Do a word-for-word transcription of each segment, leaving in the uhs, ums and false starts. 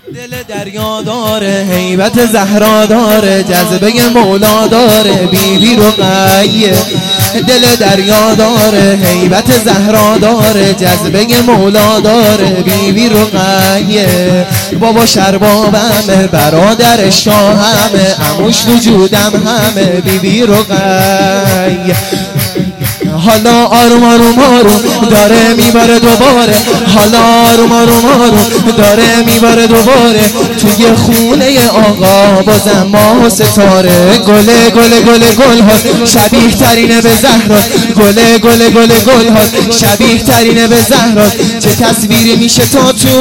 دل دریا داره، هیبت زهرا داره، جذبه مولا داره، بیبی رقیه. دل دریا داره، هیبت زهرا داره، جذبه مولا داره، بیبی رقیه. بابا شربابمه، برادر شاهمه، عموش وجودم همه، بیبی رقیه. حالا آروم آروم آروم داره میباره دوباره، حالا آروم آروم آروم داره میباره دوباره، توی خونه آقا بازم ماه و ستاره. گله گله گله گل ها شبیه ترینه به زهرا، گله گله گله گل ها شبیه ترینه به زهرا. چه تصویری میشه تا تو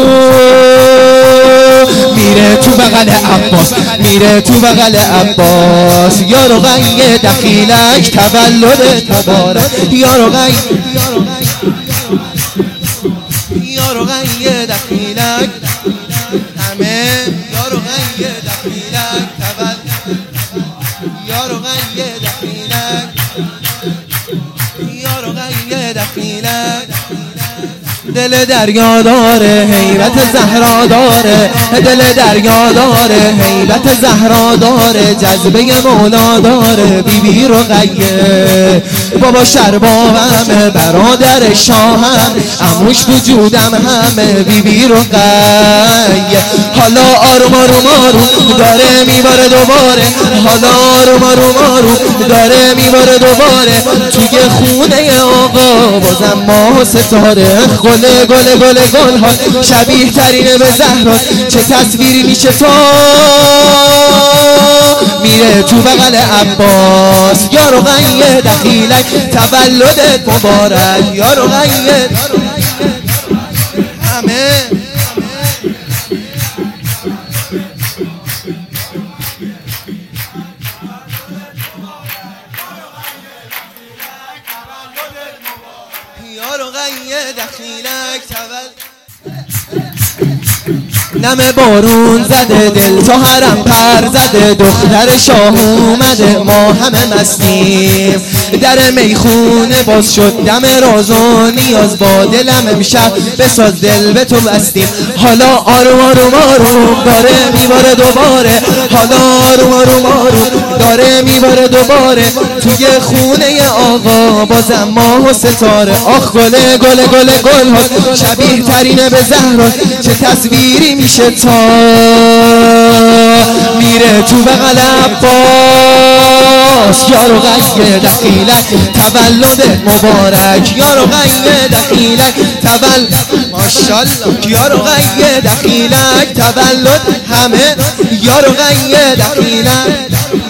میره تو بغل عباس، میره تو بغل عباس. یا رقیه دخیلک تولد تبارک، یا رقیه یا رقیه دخیلک همه، یا رقیه دخیلک تولد، یا رقیه دخیلک، یا رقیه دخیلک. دل دریا داره، هیبت زهرا داره، دل دریا داره، هیبت زهرا داره، جذبه مولا داره، بیبی رقیه. بابا شربابمه، برادر شاهم، عموش وجودم همه، بیبی رقیه. حالا آروم آروم آروم داره میباره دوباره، حالا آروم آروم آروم داره میباره دوباره، توی خونه آقا بازم ماه و ستاره. گله گله گله گل ها شبیه ترینه به زهرا، چه تصویری میشه تا میره تو بغل عباس. یا رقیه دخیلک تولدت مبارک، یا رقیه همه. یا رقیه دخیلک تولد. نم بارون زده، دل تو حرم پر زده، دختر شاه اومده، ما همه مستیم. در میخونه باز شد، دم راز و نیاز، با دلم امشب بساز، دل به تو بستیم. حالا آروم آروم آروم داره میباره دوباره، حالا آروم آروم آروم داره میباره دوباره، توی خونه آقا بازم ماه و ستاره. آخ گله گله گله گل ها شبیه ترینه به زهرا، چه تصویری میشه تا میره تو بغل عباس. یا رقیه دخیلک تولد مبارک، یا رقیه دخیلک تولد ماشاءالله، یا رقیه دخیلک تولد همه، یا رقیه دخیلک.